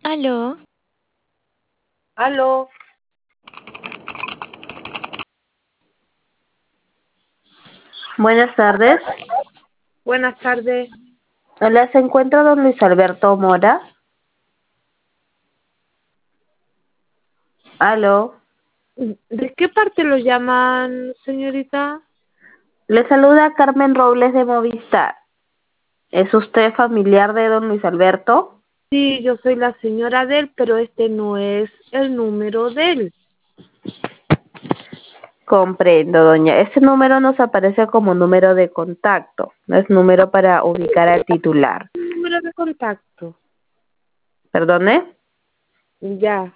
Aló, Aló, Buenas tardes. buenas tardes. Hola, ¿se encuentra don Luis Alberto Mora? Aló, ¿De qué parte lo llaman, señorita? le saluda Carmen Robles de Movistar. ¿Es usted familiar de don Luis Alberto? Sí, yo soy la señora de él, pero este no es el número de él. Comprendo, doña. Este número nos aparece como número de contacto, no es número para ubicar al titular. Número de contacto. ¿Perdone? Ya.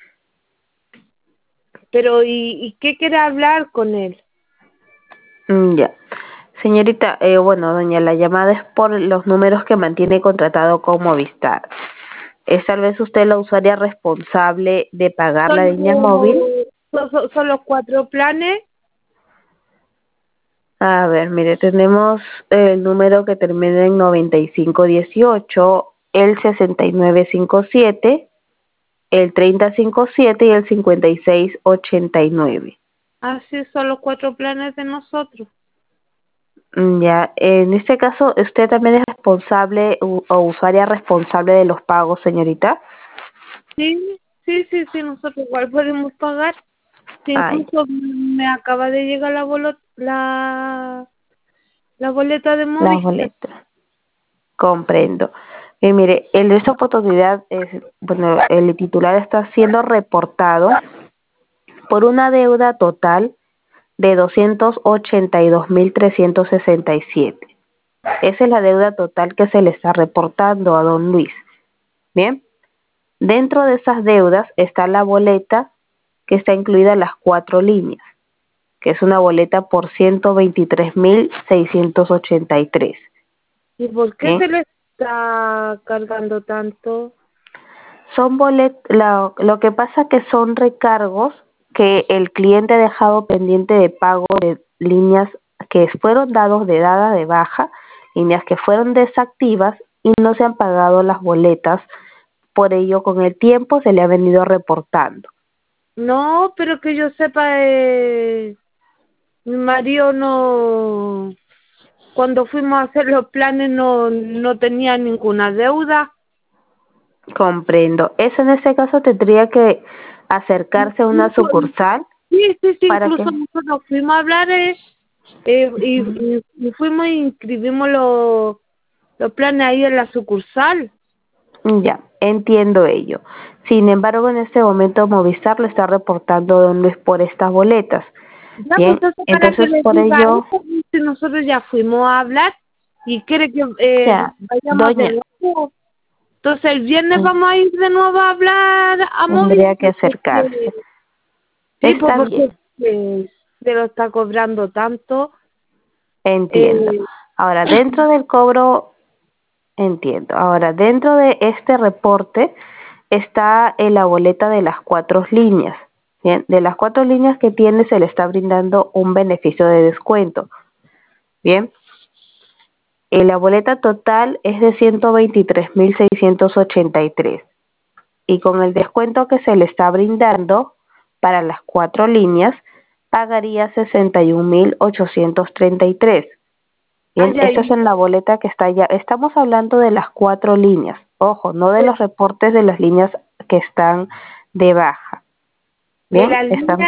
Pero, ¿y qué quiere hablar con él? Ya. Señorita, bueno, doña, la llamada es por los números que mantiene contratado con Movistar. ¿Es tal vez usted la usuaria responsable de pagar la línea móvil? Son los 4 planes. A ver, mire, tenemos el número que termina en 9518, el 6957, el 3057 y el 5689. Así son los 4 planes de nosotros. Ya, en este caso, ¿usted también es responsable o usuaria responsable de los pagos, señorita? Sí, sí, sí, sí, nosotros igual podemos pagar. Sí, Ay, incluso me acaba de llegar la boleta de la Movistar. boleta. Comprendo. Mire, en esta oportunidad, bueno, el titular está siendo reportado por una deuda total de 282.367. Esa es la deuda total que se le está reportando a don Luis. Bien, dentro de esas deudas está la boleta que está incluida en las 4 líneas, que es una boleta por 123.683. ¿Y por qué Bien, se le está cargando tanto? son lo que pasa que son recargos que el cliente ha dejado pendiente de pago de líneas que fueron dados de dada de baja, líneas que fueron desactivas y no se han pagado las boletas. Por ello, con el tiempo se le ha venido reportando. No, pero que yo sepa, mi marido no, cuando fuimos a hacer los planes no tenía ninguna deuda. Comprendo. Eso en este caso tendría que acercarse a una sucursal Sí, sí, sí, para que... incluso nosotros fuimos a hablar y fuimos y inscribimos los planes ahí en la sucursal. Ya, entiendo ello. Sin embargo, en este momento Movistar le está reportando a don Luis por estas boletas. Ya, pues Bien, entonces para que entonces le por diga ello, eso, si nosotros ya fuimos a hablar y quiere que ya, vayamos de doña, nuevo. Entonces el viernes vamos a ir de nuevo a hablar a móvil. tendría que acercarse. Sí, pues Está bien, porque se lo está cobrando tanto. entiendo. Eh, Ahora, dentro del cobro, entiendo. Ahora, dentro de este reporte está en la boleta de las 4 líneas. Bien, de las 4 líneas que tiene se le está brindando un beneficio de descuento. Bien, la boleta total es de 123.683 y con el descuento que se le está brindando para las 4 líneas pagaría 61.833. Bien, ay, esta es ay, en la boleta que está ya. Estamos hablando de las 4 líneas. Ojo, no de los reportes de las líneas que están de baja. de Bien, la están. línea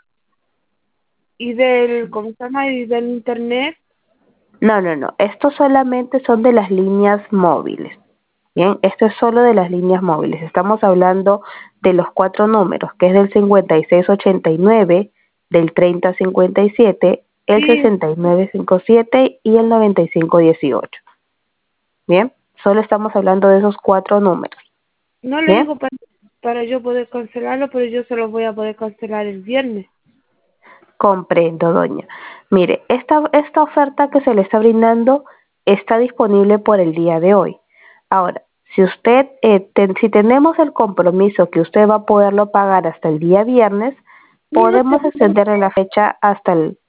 y del, ¿cómo se llama? Y del internet. No, no, no. Estos solamente son de las líneas móviles. Bien, esto es solo de las líneas móviles. Estamos hablando de los 4 números, que es del 5689, del 3057, el Sí, 6957 y el 9518. Bien, solo estamos hablando de esos 4 números. no le Bien, digo para yo poder cancelarlo, pero yo se lo voy a poder cancelar el viernes. comprendo, doña. Mire, esta oferta que se le está brindando está disponible por el día de hoy. Ahora, si usted, si tenemos el compromiso que usted va a poderlo pagar hasta el día viernes, Sí, no sé, podemos extenderle la fecha hasta el...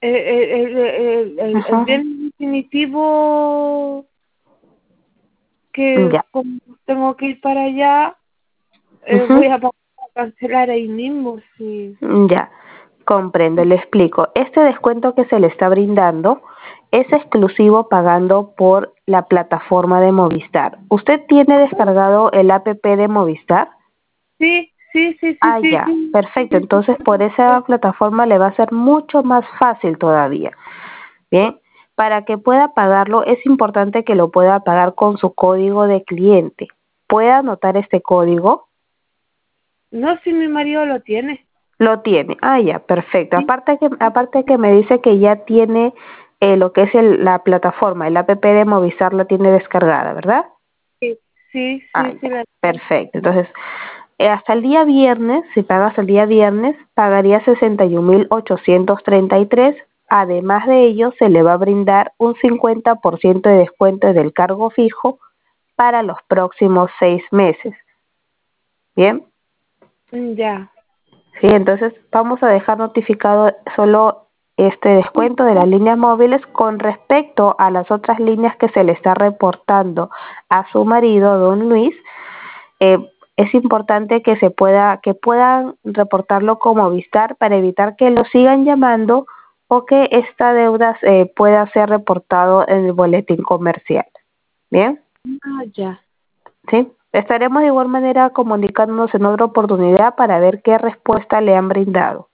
el Ajá. viernes definitivo que Ya. como tengo que ir para allá, Ujú. voy a cancelar ahí mismo, sí. Ya, comprendo, le explico. Este descuento que se le está brindando es exclusivo pagando por la plataforma de Movistar. ¿Usted tiene descargado el app de Movistar? Sí, sí, sí, sí, Ah, sí, ya, sí, perfecto. sí, Entonces, por esa sí. plataforma le va a ser mucho más fácil todavía. Bien, para que pueda pagarlo es importante que lo pueda pagar con su código de cliente. ¿Puede anotar este código? No, si mi marido lo tiene. Lo tiene. Ah, ya, perfecto. Sí, Aparte que me dice que ya tiene lo que es la plataforma, el app de Movistar la tiene descargada, ¿verdad? sí, sí, Ah, sí, sí, ya, perfecto. Entonces, hasta el día viernes, si pagas el día viernes, pagaría 61.833. Además de ello, se le va a brindar un 50% de descuento del cargo fijo para los próximos 6 meses. Bien. ya. Sí, entonces vamos a dejar notificado solo este descuento de las líneas móviles con respecto a las otras líneas que se le está reportando a su marido, don Luis. eh, es importante que puedan reportarlo como Movistar para evitar que lo sigan llamando o que esta deuda pueda ser reportado en el boletín comercial. Bien. Ah, ya. Sí, estaremos de igual manera comunicándonos en otra oportunidad para ver qué respuesta le han brindado.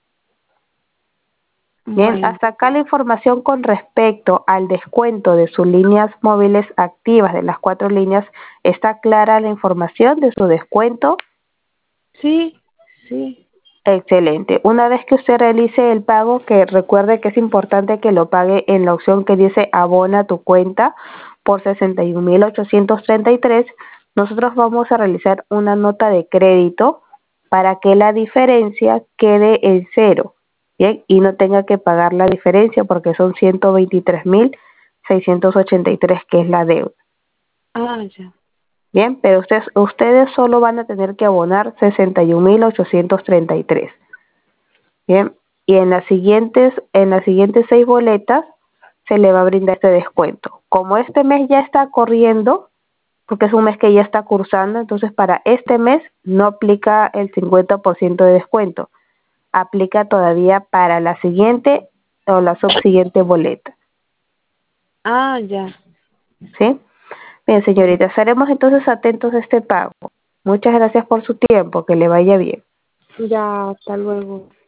Bien, Bueno. hasta acá la información con respecto al descuento de sus líneas móviles activas, de las 4 líneas. ¿Está clara la información de su descuento? Sí, sí. Excelente. Una vez que usted realice el pago, que recuerde que es importante que lo pague en la opción que dice abona tu cuenta por 61.833, nosotros vamos a realizar una nota de crédito para que la diferencia quede en cero, ¿bien? Y no tenga que pagar la diferencia porque son 123.683 que es la deuda. Ah, ya. Bien, pero ustedes solo van a tener que abonar 61.833. Bien, y en las siguientes 6 boletas se le va a brindar este descuento. Como este mes ya está corriendo, porque es un mes que ya está cursando, entonces para este mes no aplica el 50% de descuento. Aplica todavía para la siguiente o la subsiguiente boleta. Ah, ya. ¿Sí? Bien, señorita, estaremos entonces atentos a este pago. Muchas gracias por su tiempo, que le vaya bien. Ya, hasta luego.